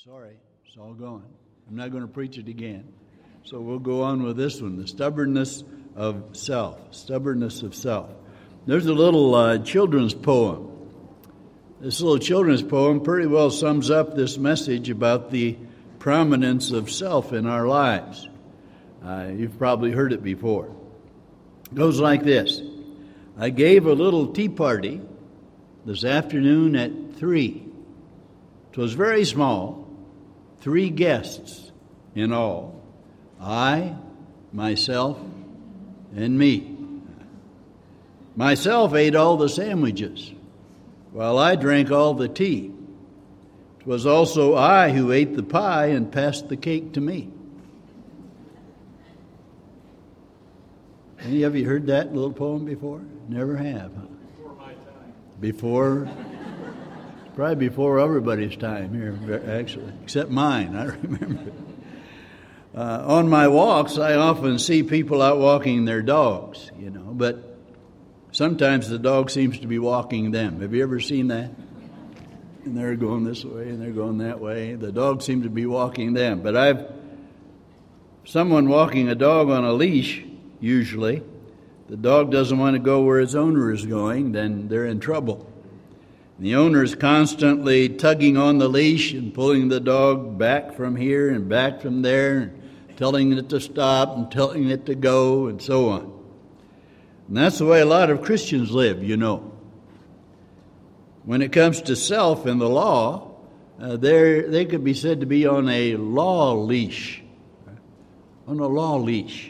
Sorry, it's all gone. I'm not going to preach it again. So we'll go on with this one, the stubbornness of self. Stubbornness of self. There's a little children's poem. This little children's poem pretty well sums up this message about the prominence of self in our lives. You've probably heard it before. It goes like this. I gave a little tea party this afternoon at 3. It was very small, 3 guests in all. I, myself, and me. Myself ate all the sandwiches, while I drank all the tea. It was also I who ate the pie and passed the cake to me. Any of you heard that little poem before? Never have, huh? Before my time. Probably before everybody's time here, actually, except mine, I remember. On my walks, I often see people out walking their dogs, but sometimes the dog seems to be walking them. Have you ever seen that? And they're going this way and they're going that way. The dog seems to be walking them. But someone walking a dog on a leash, usually, the dog doesn't want to go where its owner is going, then they're in trouble. The owner is constantly tugging on the leash and pulling the dog back from here and back from there, and telling it to stop and telling it to go and so on. And that's the way a lot of Christians live, When it comes to self and the law, they could be said to be on a law leash. On a law leash.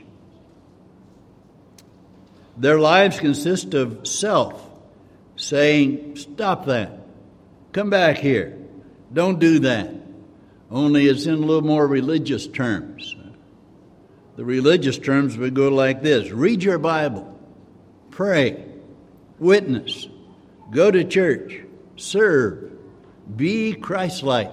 Their lives consist of self saying, stop that. Come back here. Don't do that. Only it's in a little more religious terms. The religious terms would go like this. Read your Bible. Pray. Witness. Go to church. Serve. Be Christ-like.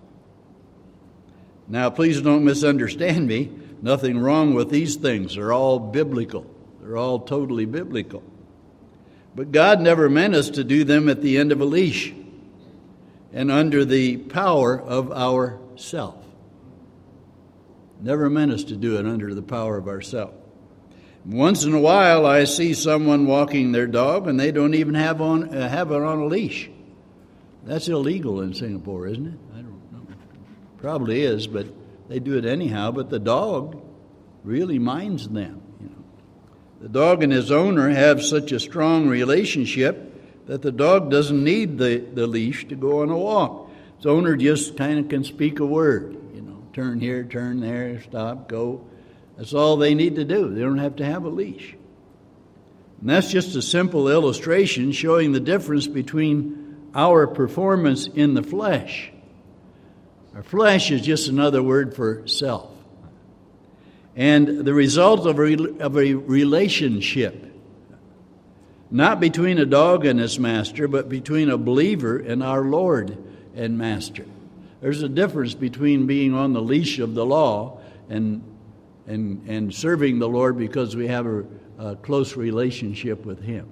Now, please don't misunderstand me. Nothing wrong with these things. They're all biblical. They're all totally biblical. But God never meant us to do them at the end of a leash and under the power of our self. Never meant us to do it under the power of ourself. Once in a while, I see someone walking their dog and they don't even have it on a leash. That's illegal in Singapore, isn't it? I don't know. Probably is, but they do it anyhow. But the dog really minds them. The dog and his owner have such a strong relationship that the dog doesn't need the leash to go on a walk. Its owner just kind of can speak a word, turn here, turn there, stop, go. That's all they need to do. They don't have to have a leash. And that's just a simple illustration showing the difference between our performance in the flesh. Our flesh is just another word for self. And the result of a relationship, not between a dog and its master, but between a believer and our Lord and Master. There's a difference between being on the leash of the law and serving the Lord because we have a close relationship with Him.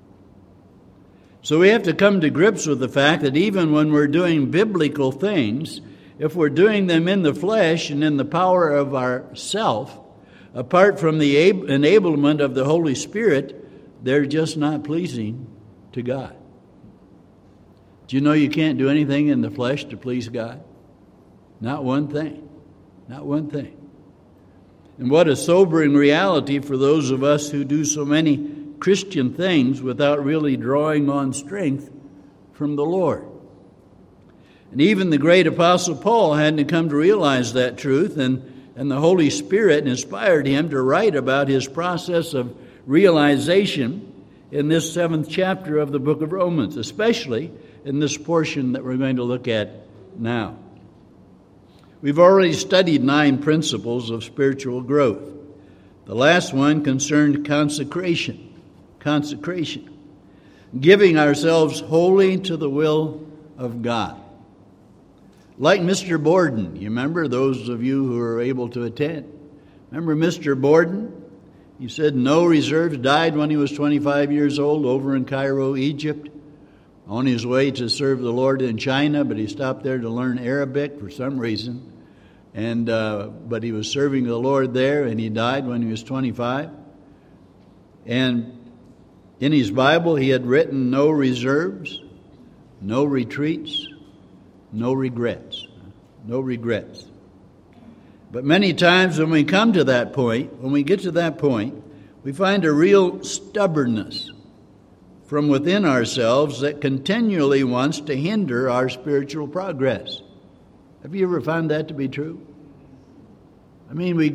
So we have to come to grips with the fact that even when we're doing biblical things, if we're doing them in the flesh and in the power of our self, apart from the enablement of the Holy Spirit, they're just not pleasing to God. Do you know you can't do anything in the flesh to please God? Not one thing. Not one thing. And what a sobering reality for those of us who do so many Christian things without really drawing on strength from the Lord. And even the great Apostle Paul had to come to realize that truth, and the Holy Spirit inspired him to write about his process of realization in this 7th chapter of the book of Romans, especially in this portion that we're going to look at now. We've already studied 9 principles of spiritual growth. The last one concerned consecration. Consecration. Giving ourselves wholly to the will of God. Like Mr. Borden, you remember, those of you who are able to attend. Remember Mr. Borden? He said no reserves, died when he was 25 years old over in Cairo, Egypt. on his way to serve the Lord in China, but he stopped there to learn Arabic for some reason. But he was serving the Lord there, and he died when he was 25. And in his Bible, he had written no reserves, no retreats, no regrets. No regrets. But many times when we come to that point, when we get to that point, we find a real stubbornness from within ourselves that continually wants to hinder our spiritual progress. Have you ever found that to be true? I mean, we're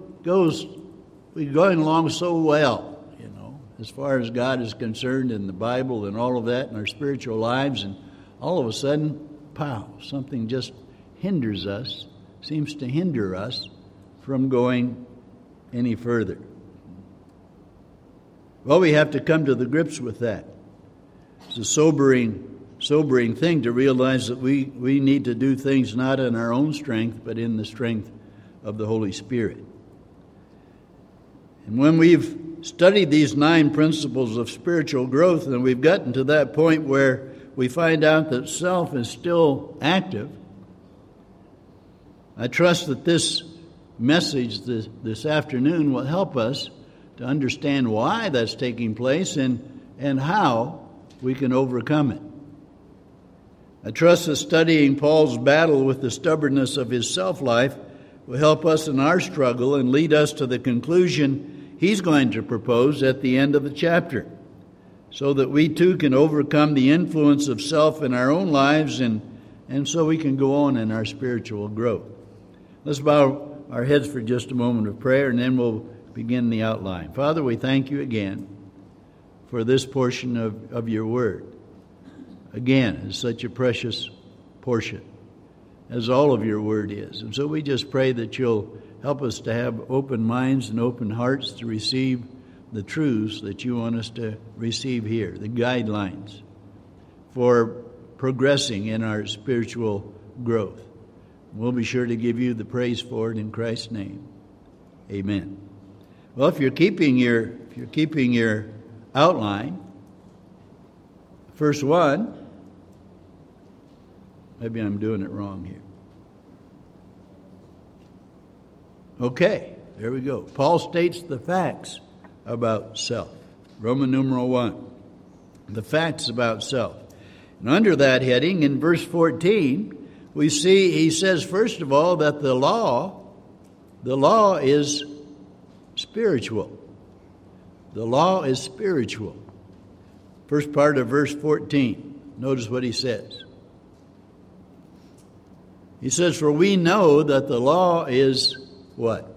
going along so well, as far as God is concerned in the Bible and all of that in our spiritual lives, and all of a sudden, pow, something just seems to hinder us from going any further. Well, we have to come to the grips with that. It's a sobering thing to realize that we need to do things not in our own strength, but in the strength of the Holy Spirit. And when we've studied these 9 principles of spiritual growth, and we've gotten to that point where we find out that self is still active, I trust that this message this afternoon will help us to understand why that's taking place and how we can overcome it. I trust that studying Paul's battle with the stubbornness of his self-life will help us in our struggle and lead us to the conclusion he's going to propose at the end of the chapter, so that we too can overcome the influence of self in our own lives and so we can go on in our spiritual growth. Let's bow our heads for just a moment of prayer, and then we'll begin the outline. Father, we thank you again for this portion of your word. Again, it's such a precious portion, as all of your word is. And so we just pray that you'll help us to have open minds and open hearts to receive the truths that you want us to receive here, the guidelines for progressing in our spiritual growth. We'll be sure to give you the praise for it in Christ's name. Amen. Well, if you're keeping your outline, first one, maybe I'm doing it wrong here. Okay, there we go. Paul states the facts about self. Roman numeral 1, the facts about self. And under that heading, in verse 14, we see he says, first of all, that the law is spiritual. The law is spiritual. First part of verse 14. Notice what he says. He says, for we know that the law is what?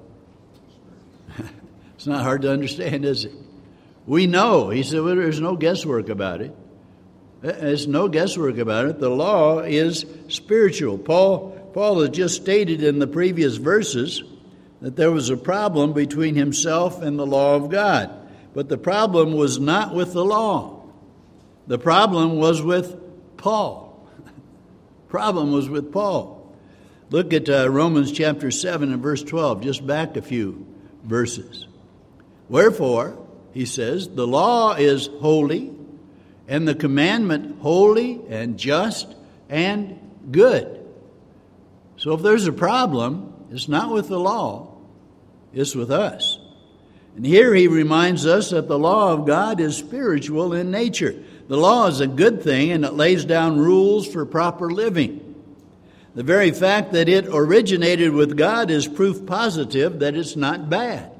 It's not hard to understand, is it? We know. He said, well, there's no guesswork about it. There's no guesswork about it. The law is spiritual. Paul has just stated in the previous verses that there was a problem between himself and the law of God. But the problem was not with the law. The problem was with Paul. Problem was with Paul. Look at Romans chapter 7 and verse 12, just back a few verses. Wherefore, he says, the law is holy, and the commandment holy and just and good. So if there's a problem, it's not with the law, it's with us. And here he reminds us that the law of God is spiritual in nature. The law is a good thing, and it lays down rules for proper living. The very fact that it originated with God is proof positive that it's not bad.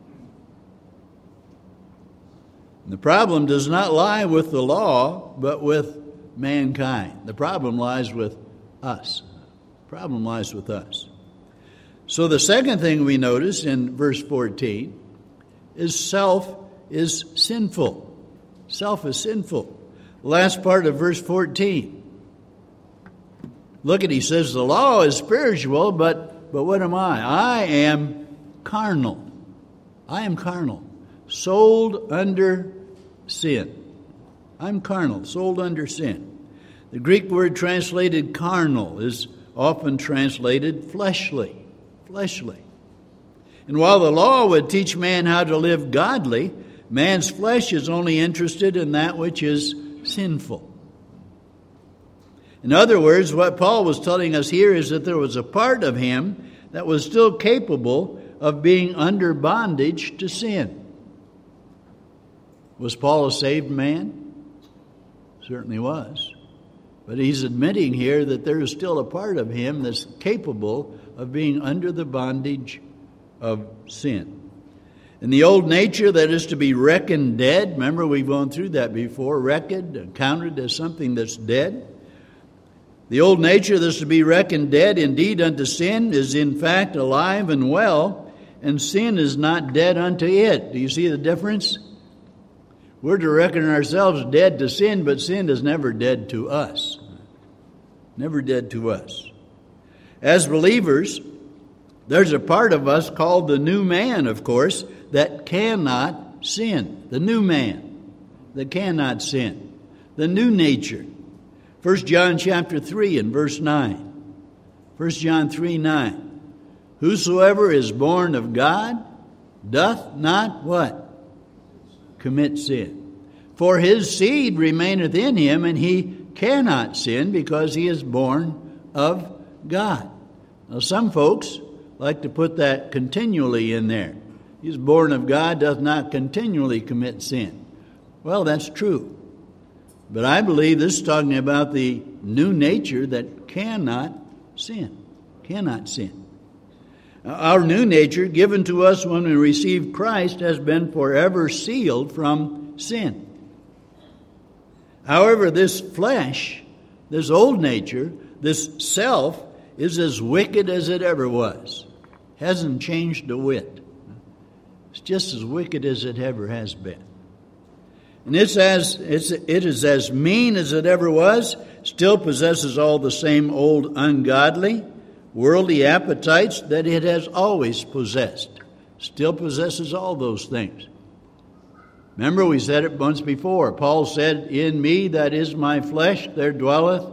The problem does not lie with the law, but with mankind. The problem lies with us. The problem lies with us. So the second thing we notice in verse 14 is self is sinful. Self is sinful. Last part of verse 14. Look at, he says, the law is spiritual, but what am I? I am carnal. I am carnal. Sold under sin. I'm carnal, sold under sin. The Greek word translated carnal is often translated fleshly. Fleshly. And while the law would teach man how to live godly, man's flesh is only interested in that which is sinful. In other words, what Paul was telling us here is that there was a part of him that was still capable of being under bondage to sin. Was Paul a saved man? Certainly was. But he's admitting here that there is still a part of him that's capable of being under the bondage of sin. In the old nature that is to be reckoned dead, remember we've gone through that before, reckoned, counted as something that's dead. The old nature that's to be reckoned dead indeed unto sin is in fact alive and well, and sin is not dead unto it. Do you see the difference? We're to reckon ourselves dead to sin, but sin is never dead to us. Never dead to us. As believers, there's a part of us called the new man, of course, that cannot sin. The new man that cannot sin. The new nature. 1 John chapter 3 and verse 9. 1 John 3:9. Whosoever is born of God doth not what? Commit sin. For his seed remaineth in him, and he cannot sin because he is born of God. Now some folks like to put that continually in there. He is born of God, doth not continually commit sin. Well, that's true. But I believe this is talking about the new nature that cannot sin. Cannot sin. Our new nature, given to us when we receive Christ, has been forever sealed from sin. However, this flesh, this old nature, this self, is as wicked as it ever was. Hasn't changed a whit. It's just as wicked as it ever has been. And it is as mean as it ever was, still possesses all the same old ungodly, worldly appetites that it has always possessed. Still possesses all those things. Remember, we said it once before. Paul said, in me, that is my flesh, there dwelleth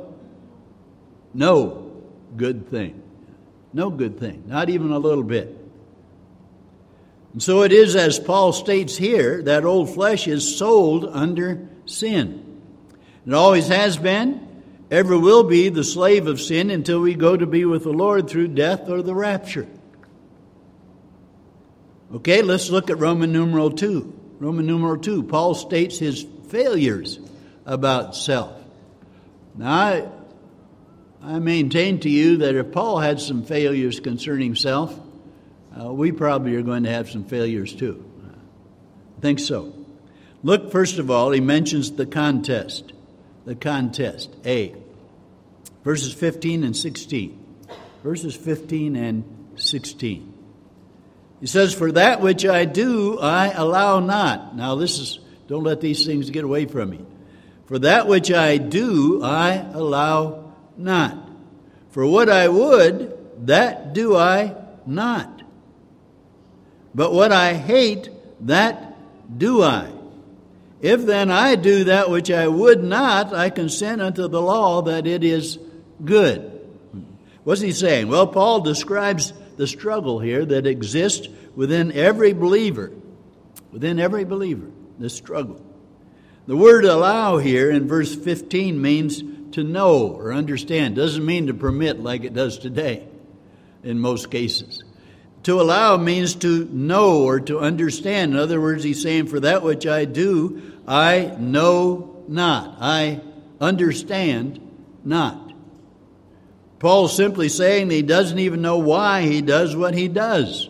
no good thing. No good thing. Not even a little bit. And so it is, as Paul states here, that old flesh is sold under sin. It always has been, ever will be the slave of sin until we go to be with the Lord through death or the rapture. Okay, let's look at Roman numeral 2. Roman numeral 2, Paul states his failures about self. Now, I maintain to you that if Paul had some failures concerning self, we probably are going to have some failures too. I think so. Look, first of all, he mentions the contest. The contest, A. Verses 15 and 16. Verses 15 and 16. He says, for that which I do, I allow not. Now don't let these things get away from you. For that which I do, I allow not. For what I would, that do I not. But what I hate, that do I. If then I do that which I would not, I consent unto the law that it is good. What's he saying? Well, Paul describes the struggle here that exists within every believer. Within every believer, this struggle. The word allow here in verse 15 means to know or understand. Doesn't mean to permit like it does today in most cases. To allow means to know or to understand. In other words, he's saying, for that which I do, I know not. I understand not. Paul's simply saying he doesn't even know why he does what he does.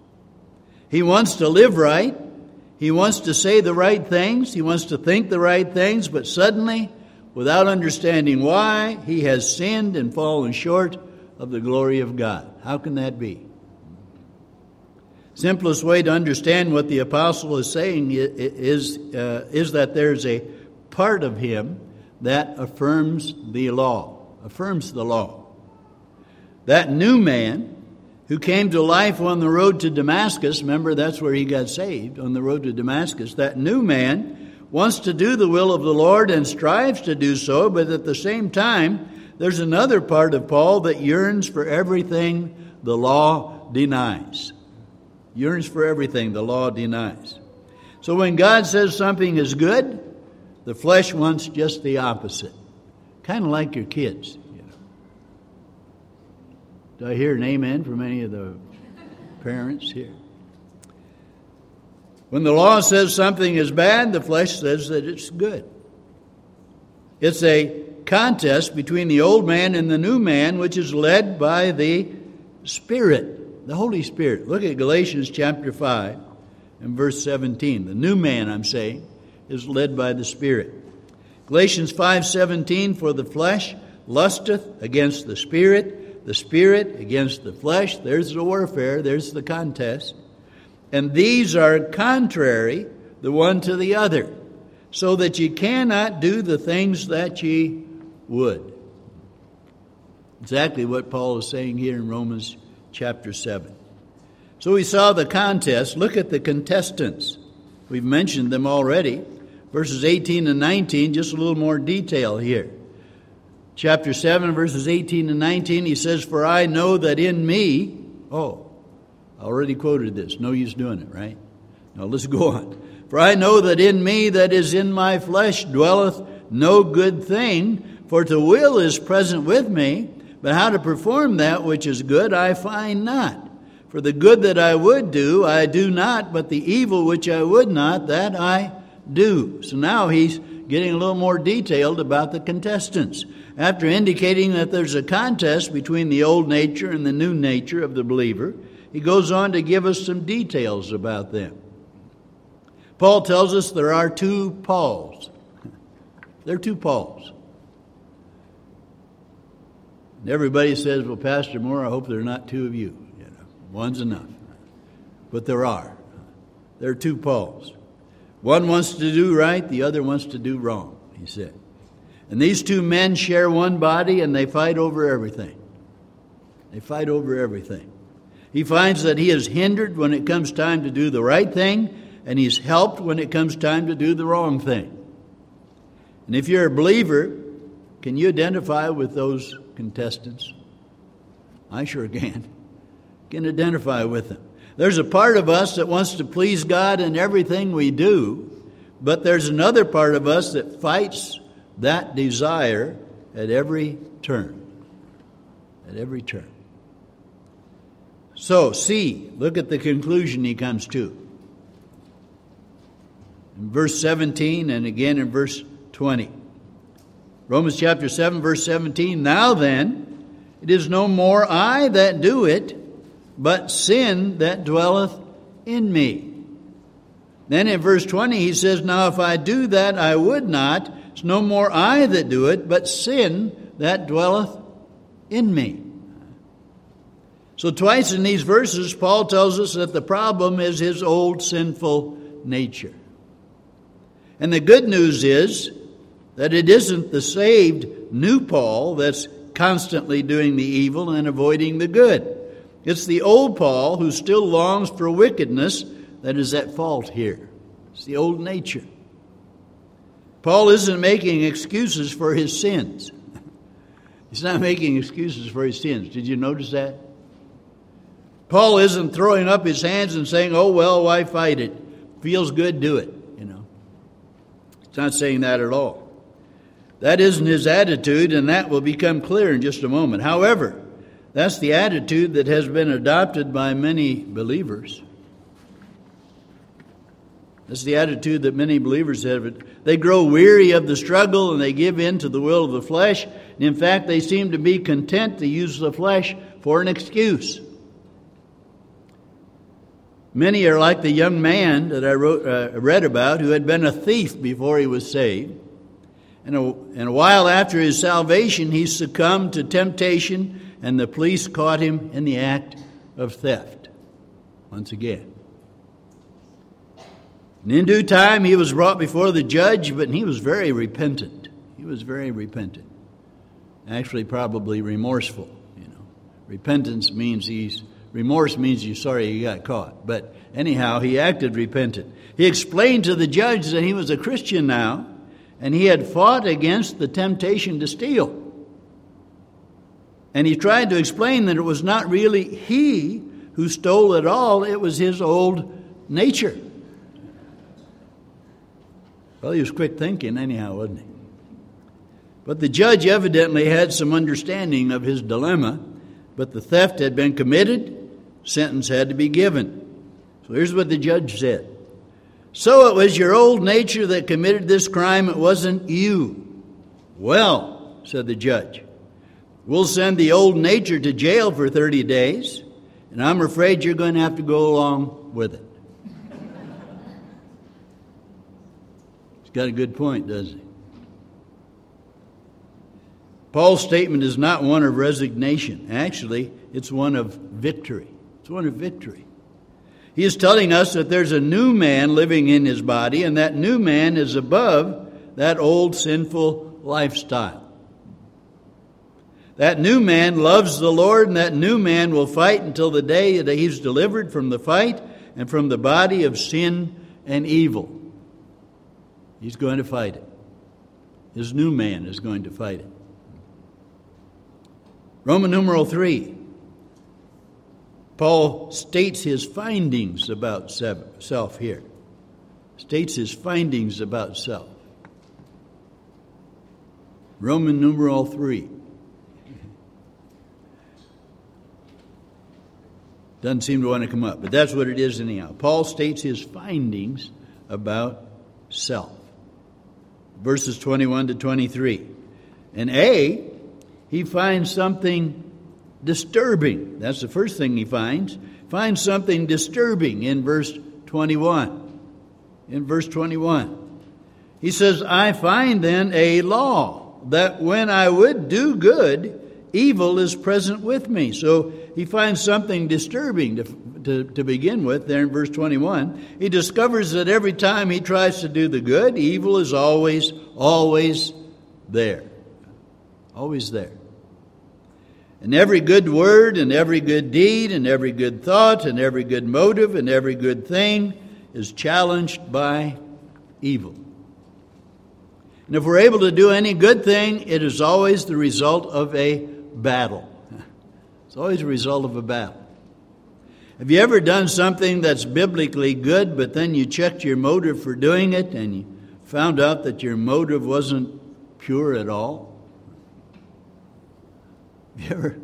He wants to live right. He wants to say the right things. He wants to think the right things. But suddenly, without understanding why, he has sinned and fallen short of the glory of God. How can that be? Simplest way to understand what the apostle is saying is that there's a part of him that affirms the law. Affirms the law. That new man who came to life on the road to Damascus, remember that's where he got saved, on the road to Damascus, that new man wants to do the will of the Lord and strives to do so, but at the same time, there's another part of Paul that yearns for everything the law denies. Yearns for everything the law denies. So when God says something is good, the flesh wants just the opposite. Kind of like your kids. Do I hear an amen from any of the parents here? When the law says something is bad, the flesh says that it's good. It's a contest between the old man and the new man, which is led by the Spirit, the Holy Spirit. Look at Galatians chapter 5 and verse 17. The new man, I'm saying, is led by the Spirit. Galatians 5:17, for the flesh lusteth against the Spirit against the flesh. There's the warfare, there's the contest. And these are contrary the one to the other, so that ye cannot do the things that ye would. Exactly what Paul is saying here in Romans chapter 7. So we saw the contest. Look at the contestants. We've mentioned them already. Verses 18 and 19, just a little more detail here. Chapter 7, verses 18 and 19, he says, for I know that in me, I already quoted this. No use doing it, right? Now let's go on. For I know that in me, that is in my flesh, dwelleth no good thing. For to will is present with me, but how to perform that which is good I find not. For the good that I would do, I do not, but the evil which I would not, that I do. So now he's getting a little more detailed about the contestants. After indicating that there's a contest between the old nature and the new nature of the believer, he goes on to give us some details about them. Paul tells us there are two Pauls. There are two Pauls. And everybody says, well, Pastor Moore, I hope there are not two of you. One's enough. But there are. There are two Pauls. One wants to do right, the other wants to do wrong, he said. And these two men share one body and they fight over everything. They fight over everything. He finds that he is hindered when it comes time to do the right thing, and he's helped when it comes time to do the wrong thing. And if you're a believer, can you identify with those contestants? I sure can. Can identify with them. There's a part of us that wants to please God in everything we do, but there's another part of us that fights that desire at every turn. At every turn. So, see, look at the conclusion he comes to. In verse 17 and again in verse 20. Romans chapter 7, verse 17. Now then, it is no more I that do it, but sin that dwelleth in me. Then in verse 20 he says, now if I do that I would not, it's no more I that do it, but sin that dwelleth in me. So twice in these verses, Paul tells us that the problem is his old sinful nature. And the good news is that it isn't the saved new Paul that's constantly doing the evil and avoiding the good. It's the old Paul who still longs for wickedness that is at fault here. It's the old nature. Paul isn't making excuses for his sins. He's not making excuses for his sins. Did you notice that? Paul isn't throwing up his hands and saying, oh, well, why fight it? Feels good, do it. He's not saying that at all. That isn't his attitude, and that will become clear in just a moment. However, that's the attitude that has been adopted by many believers. That's the attitude that many believers have. They grow weary of the struggle and they give in to the will of the flesh. And in fact, they seem to be content to use the flesh for an excuse. Many are like the young man that I read about who had been a thief before he was saved. And a while after his salvation, he succumbed to temptation, and the police caught him in the act of theft once again. And in due time, he was brought before the judge, but he was very repentant. He was very repentant. Actually, probably remorseful. Repentance means remorse means you're sorry you got caught. But anyhow, he acted repentant. He explained to the judge that he was a Christian now, and he had fought against the temptation to steal. And he tried to explain that it was not really he who stole at all, it was his old nature. Well, he was quick thinking anyhow, wasn't he? But the judge evidently had some understanding of his dilemma, but the theft had been committed, sentence had to be given. So here's what the judge said. So it was your old nature that committed this crime, it wasn't you. Well, said the judge, we'll send the old nature to jail for 30 days, and I'm afraid you're going to have to go along with it. He's got a good point, doesn't he? Paul's statement is not one of resignation. Actually, it's one of victory. It's one of victory. He is telling us that there's a new man living in his body, and that new man is above that old sinful lifestyle. That new man loves the Lord, and that new man will fight until the day that he's delivered from the fight and from the body of sin and evil. He's going to fight it. His new man is going to fight it. Roman numeral 3. Paul states his findings about self here. States his findings about self. Roman numeral 3. Doesn't seem to want to come up, but that's what it is anyhow. Paul states his findings about self. Verses 21 to 23. In A, he finds something disturbing. That's the first thing he finds. Finds something disturbing in verse 21. In verse 21. He says, I find then a law that when I would do good, evil is present with me. So he finds something disturbing to begin with there in verse 21. He discovers that every time he tries to do the good, evil is always there. Always there. And every good word and every good deed and every good thought and every good motive and every good thing is challenged by evil. And if we're able to do any good thing, it is always the result of a battle. It's always a result of a battle. Have you ever done something that's biblically good, but then you checked your motive for doing it and you found out that your motive wasn't pure at all? Have you ever?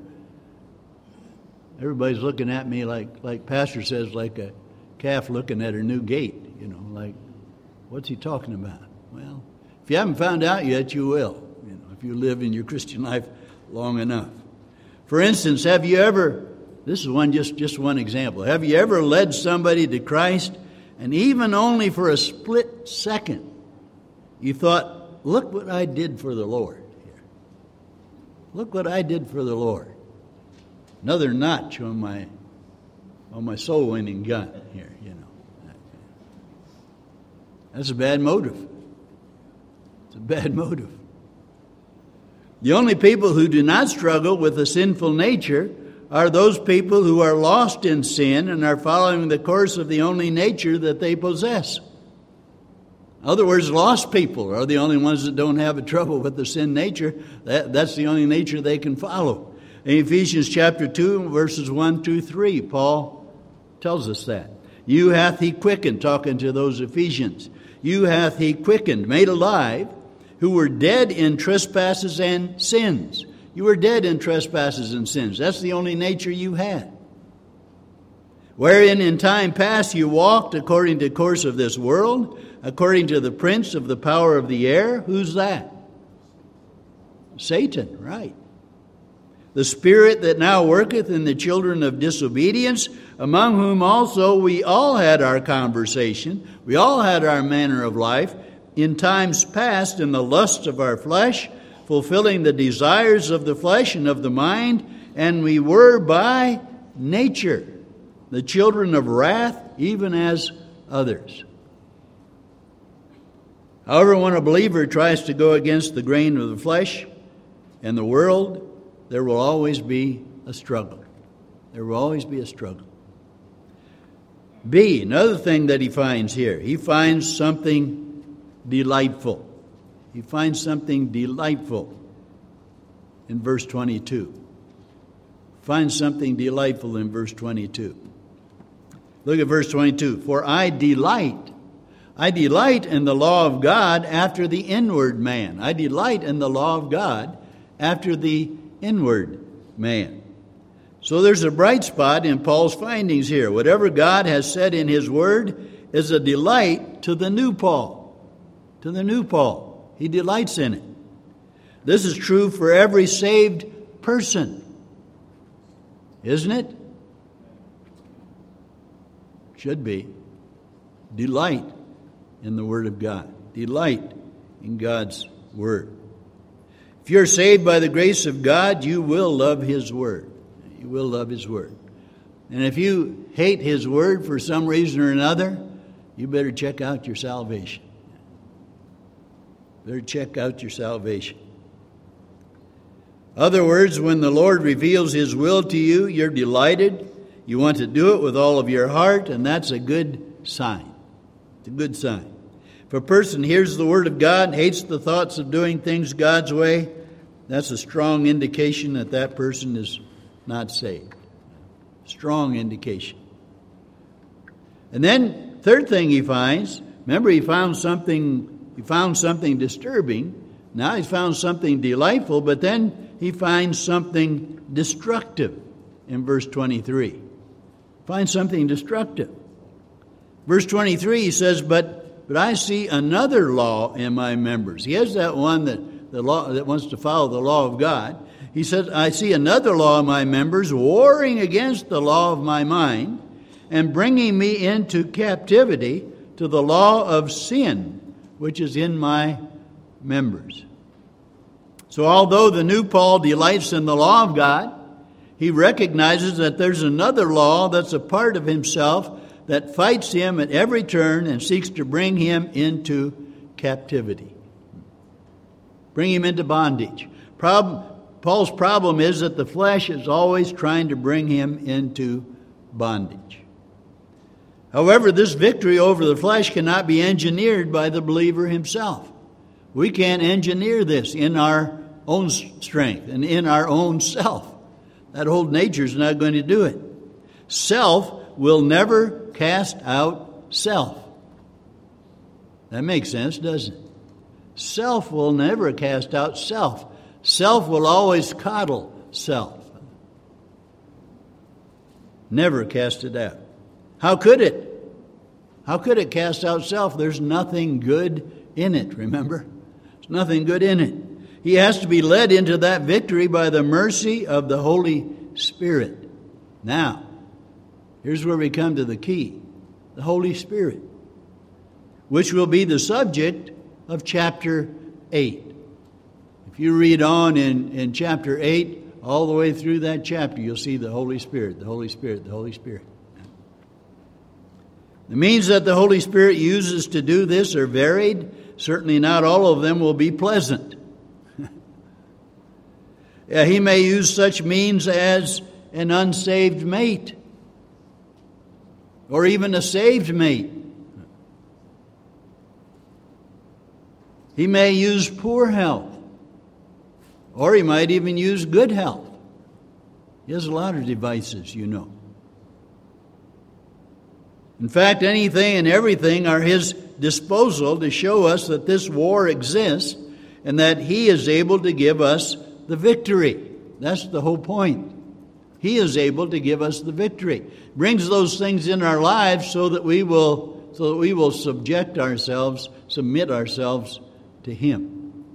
Everybody's looking at me like Pastor says, like a calf looking at her new gate. You know, like, what's he talking about? Well, if you haven't found out yet, you will. You know, if you live in your Christian life long enough. For instance, have you ever? This is just one example. Have you ever led somebody to Christ, and even only for a split second, you thought, "Look what I did for the Lord here. Look what I did for the Lord." Another notch on my soul-winning gun here. You know, that's a bad motive. It's a bad motive. The only people who do not struggle with a sinful nature are those people who are lost in sin and are following the course of the only nature that they possess. In other words, lost people are the only ones that don't have a trouble with the sin nature. That's the only nature they can follow. In Ephesians chapter 2, verses 1 through 3, Paul tells us that. You hath he quickened, talking to those Ephesians. You hath he quickened, made alive, who were dead in trespasses and sins. You were dead in trespasses and sins. That's the only nature you had. Wherein in time past you walked according to the course of this world, according to the prince of the power of the air. Who's that? Satan, right. The spirit that now worketh in the children of disobedience, among whom also we all had our conversation, we all had our manner of life, in times past in the lusts of our flesh, fulfilling the desires of the flesh and of the mind, and we were by nature the children of wrath, even as others. However, when a believer tries to go against the grain of the flesh and the world, there will always be a struggle. There will always be a struggle. B, another thing that he finds here, he finds something delightful. He finds something delightful in verse 22. Finds something delightful in verse 22. Look at verse 22. For I delight I delight in the law of God after the inward man. I delight in the law of God after the inward man. So there's a bright spot in Paul's findings here. Whatever God has said in his word is a delight to the new Paul. To the new Paul. He delights in it. This is true for every saved person. Isn't it? Should be. Delight in the Word of God. Delight in God's Word. If you're saved by the grace of God, you will love His Word. You will love His Word. And if you hate His Word for some reason or another, you better check out your salvation. Better check out your salvation. Other words, when the Lord reveals His will to you, you're delighted. You want to do it with all of your heart, and that's a good sign. It's a good sign. If a person hears the Word of God and hates the thoughts of doing things God's way, that's a strong indication that that person is not saved. Strong indication. And then, third thing he finds, remember he found something disturbing. Now he's found something delightful, but then he finds something destructive in verse 23. Finds something destructive. Verse 23, he says, But I see another law in my members. He has that one that wants to follow the law of God. He says, I see another law in my members, warring against the law of my mind, and bringing me into captivity to the law of sin, which is in my members. So although the new Paul delights in the law of God, he recognizes that there's another law that's a part of himself that fights him at every turn and seeks to bring him into captivity. Bring him into bondage. Paul's problem is that the flesh is always trying to bring him into bondage. However, this victory over the flesh cannot be engineered by the believer himself. We can't engineer this in our own strength and in our own self. That old nature is not going to do it. Self will never cast out self. That makes sense, doesn't it? Self will never cast out self. Self will always coddle self. Never cast it out. How could it? How could it cast out self? There's nothing good in it, remember? There's nothing good in it. He has to be led into that victory by the mercy of the Holy Spirit. Now, here's where we come to the key. The Holy Spirit, which will be the subject of chapter 8. If you read on in chapter 8, all the way through that chapter, you'll see the Holy Spirit, the Holy Spirit, the Holy Spirit. The means that the Holy Spirit uses to do this are varied. Certainly not all of them will be pleasant. He may use such means as an unsaved mate, or even a saved mate. He may use poor health, or he might even use good health. He has a lot of devices, you know. In fact, anything and everything are his disposal to show us that this war exists and that he is able to give us the victory. That's the whole point. He is able to give us the victory. Brings those things in our lives so that we will submit ourselves to him.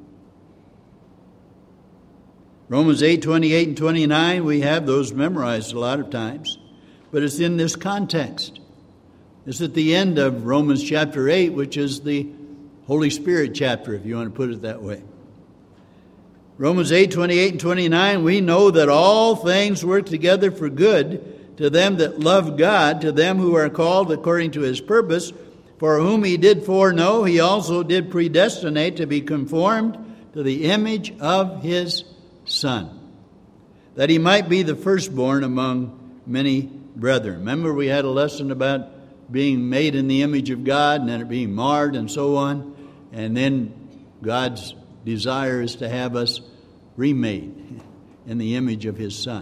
Romans 8:28 and 29, we have those memorized a lot of times, but it's in this context. It's at the end of Romans chapter 8, which is the Holy Spirit chapter, if you want to put it that way. Romans 8:28 and 29, we know that all things work together for good to them that love God, to them who are called according to his purpose. For whom he did foreknow, he also did predestinate to be conformed to the image of his Son, that he might be the firstborn among many brethren. Remember, we had a lesson about being made in the image of God and then it being marred and so on. And then God's desire is to have us remade in the image of his Son.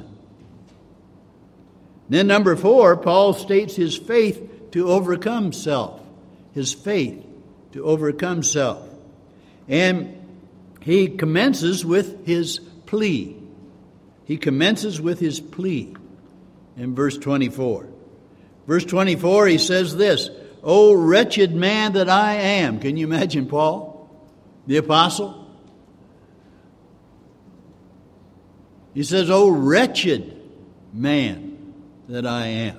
Then number 4, Paul states his faith to overcome self. his faith to overcome self. And he commences with his plea. He commences with his plea in verse 24. Verse 24, he says this, "O wretched man that I am." Can you imagine Paul, the apostle? He says, "O wretched man that I am.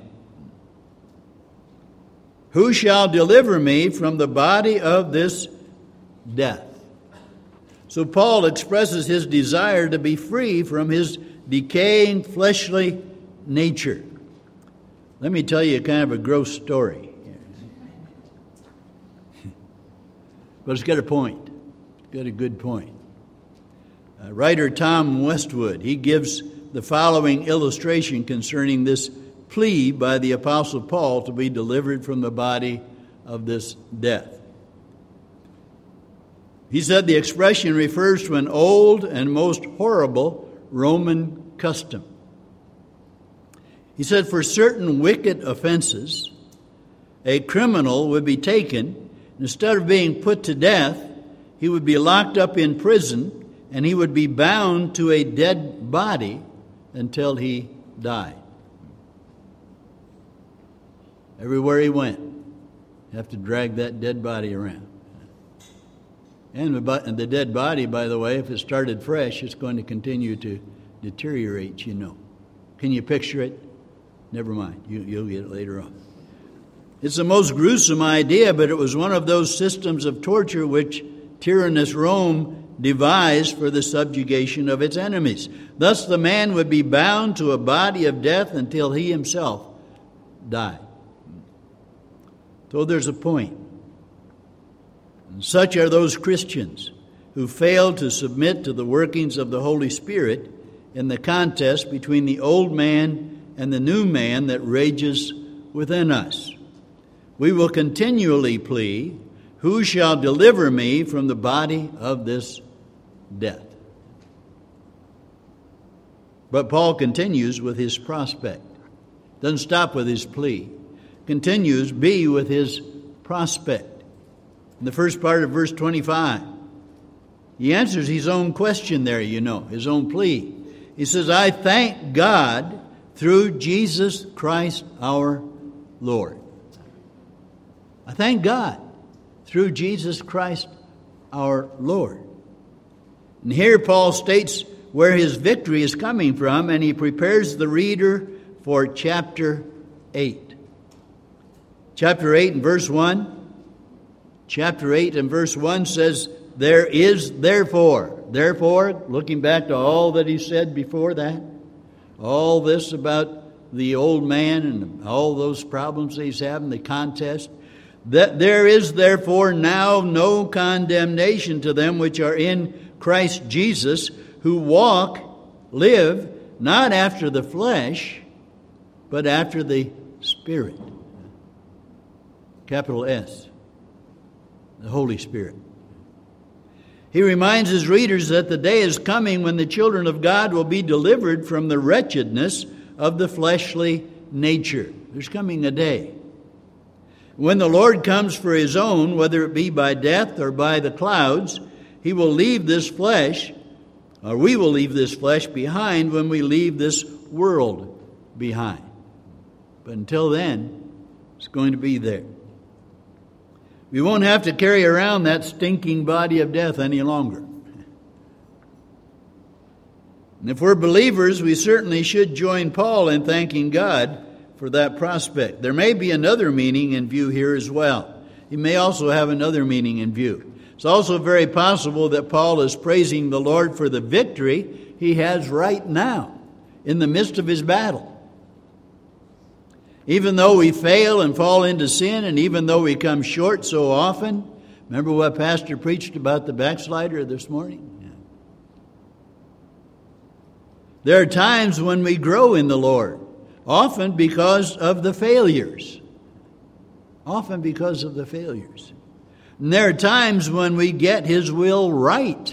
Who shall deliver me from the body of this death?" So Paul expresses his desire to be free from his decaying fleshly nature. Let me tell you kind of a gross story. But it's got a point. It's got a good point. Writer Tom Westwood, he gives the following illustration concerning this plea by the Apostle Paul to be delivered from the body of this death. He said the expression refers to an old and most horrible Roman custom. He said for certain wicked offenses, a criminal would be taken. Instead of being put to death, he would be locked up in prison and he would be bound to a dead body until he died. Everywhere he went, you have to drag that dead body around. And the dead body, by the way, if it started fresh, it's going to continue to deteriorate, you know. Can you picture it? Never mind. You'll get it later on. It's the most gruesome idea, but it was one of those systems of torture which tyrannous Rome devised for the subjugation of its enemies. Thus the man would be bound to a body of death until he himself died. So there's a point. And such are those Christians who fail to submit to the workings of the Holy Spirit in the contest between the old man and the new man that rages within us. We will continually plea, "Who shall deliver me from the body of this death?" But Paul continues with his prospect. Doesn't stop with his plea. Continues be with his prospect. In the first part of verse 25, he answers his own question there, you know, his own plea. He says, "I thank God through Jesus Christ our Lord." I thank God through Jesus Christ our Lord. And here Paul states where his victory is coming from, and he prepares the reader for chapter 8. Chapter 8 and verse 1. Chapter 8 and verse 1 says, "There is therefore." Therefore, looking back to all that he said before that, all this about the old man and all those problems that he's having, the contest, "that there is therefore now no condemnation to them which are in Christ Jesus, who live, not after the flesh, but after the Spirit." Capital S, the Holy Spirit. He reminds his readers that the day is coming when the children of God will be delivered from the wretchedness of the fleshly nature. There's coming a day when the Lord comes for his own, whether it be by death or by the clouds. He will leave this flesh, or we will leave this flesh behind when we leave this world behind. But until then, it's going to be there. We won't have to carry around that stinking body of death any longer. And if we're believers, we certainly should join Paul in thanking God for that prospect. There may be another meaning in view here as well. He may also have another meaning in view. It's also very possible that Paul is praising the Lord for the victory he has right now in the midst of his battle. Even though we fail and fall into sin, and even though we come short so often, remember what Pastor preached about the backslider this morning? Yeah. There are times when we grow in the Lord, often because of the failures. Often because of the failures. And there are times when we get his will right.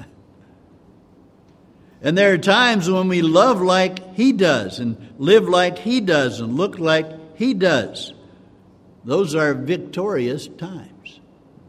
And there are times when we love like he does, and live like he does, and look like he does. those are victorious times.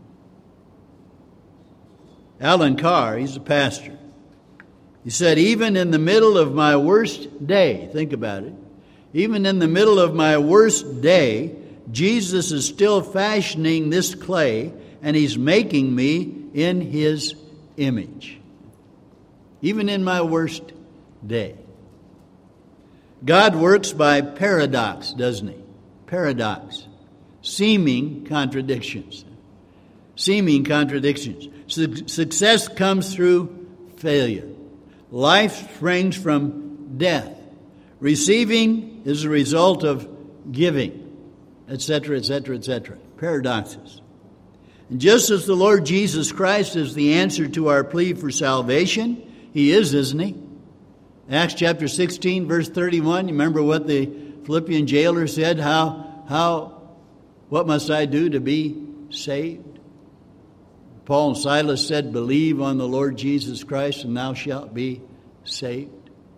Alan Carr, he's a pastor. He said, even in the middle of my worst day, think about it, even in the middle of my worst day, Jesus is still fashioning this clay, and He's making me in His image. Even in my worst day. God works by paradox, doesn't He? Paradox. Seeming contradictions. Seeming contradictions. Success comes through failure. Life springs from death. Receiving is a result of giving, etc., etc., etc. Paradoxes. And just as the Lord Jesus Christ is the answer to our plea for salvation, He is, isn't He? Acts chapter 16, verse 31, you remember what the Philippian jailer said? What must I do to be saved? Paul and Silas said, believe on the Lord Jesus Christ and thou shalt be saved.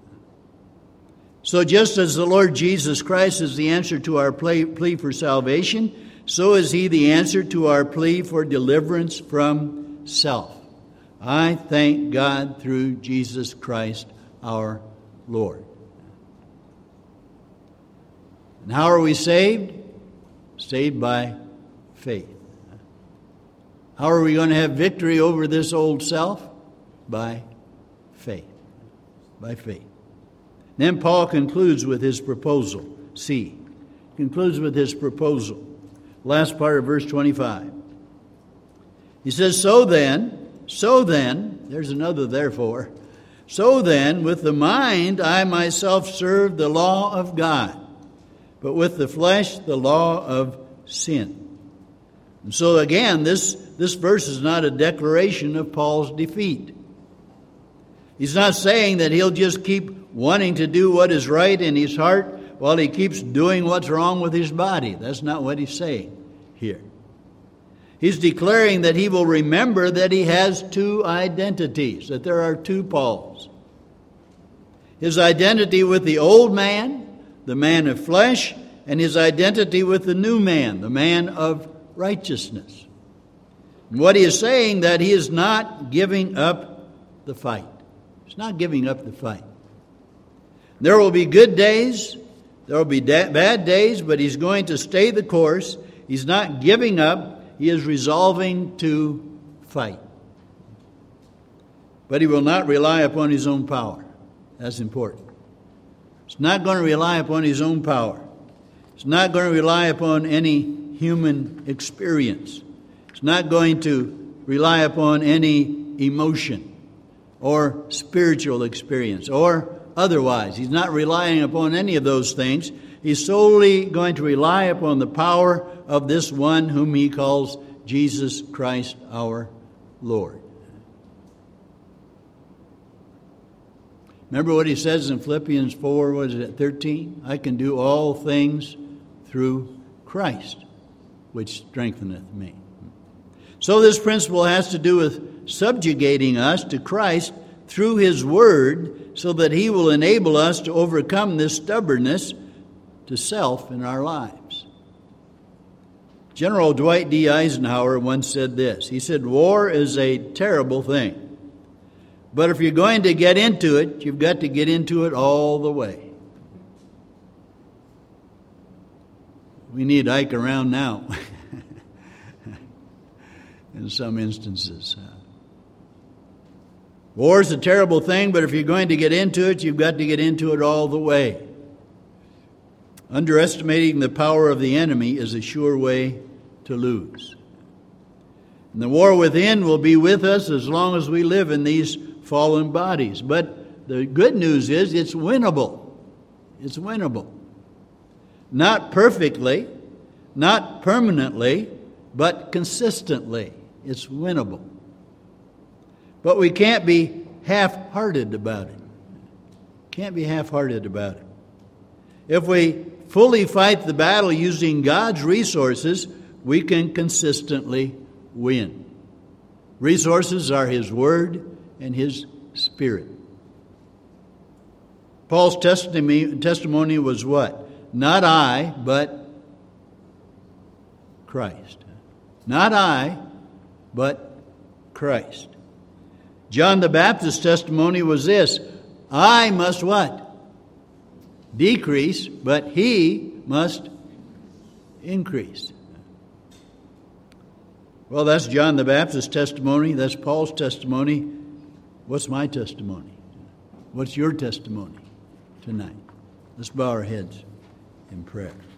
So just as the Lord Jesus Christ is the answer to our plea for salvation, so is He the answer to our plea for deliverance from self. I thank God through Jesus Christ our Lord. And how are we saved? Saved by faith. How are we going to have victory over this old self? By faith. By faith. Then Paul concludes with his proposal. C. Concludes with his proposal. Last part of verse 25. He says, so then, there's another therefore. So then, with the mind I myself serve the law of God, but with the flesh the law of sin. And so again, this verse is not a declaration of Paul's defeat. He's not saying that he'll just keep wanting to do what is right in his heart while he keeps doing what's wrong with his body. That's not what he's saying here. He's declaring that he will remember that he has two identities, that there are two Pauls. His identity with the old man, the man of flesh, and his identity with the new man, the man of righteousness. And what he is saying, that he is not giving up the fight. He's not giving up the fight. There will be good days, there will be bad days, but he's going to stay the course. He's not giving up. He is resolving to fight. But he will not rely upon his own power. That's important. He's not going to rely upon his own power. He's not going to rely upon any human experience. He's not going to rely upon any emotion or spiritual experience or otherwise. He's not relying upon any of those things. He's solely going to rely upon the power of this one whom he calls Jesus Christ our Lord. Remember what he says in Philippians 4, what is it, 13? I can do all things through Christ, which strengtheneth me. So this principle has to do with subjugating us to Christ through His Word so that He will enable us to overcome this stubbornness to self in our lives. General Dwight D. Eisenhower once said this. He said, war is a terrible thing. But if you're going to get into it, you've got to get into it all the way. We need Ike around now in some instances. War is a terrible thing, but if you're going to get into it, you've got to get into it all the way. Underestimating the power of the enemy is a sure way to lose. And the war within will be with us as long as we live in these fallen bodies. But the good news is it's winnable. It's winnable. Not perfectly, not permanently, but consistently. It's winnable. But we can't be half-hearted about it. Can't be half-hearted about it. If we fully fight the battle using God's resources, we can consistently win. Resources are His Word and His Spirit. Paul's testimony was what? Not I, but Christ. Not I, but Christ. John the Baptist's testimony was this: I must what? Decrease, but he must increase. Well, that's John the Baptist's testimony. That's Paul's testimony. What's my testimony? What's your testimony tonight? Let's bow our heads in prayer.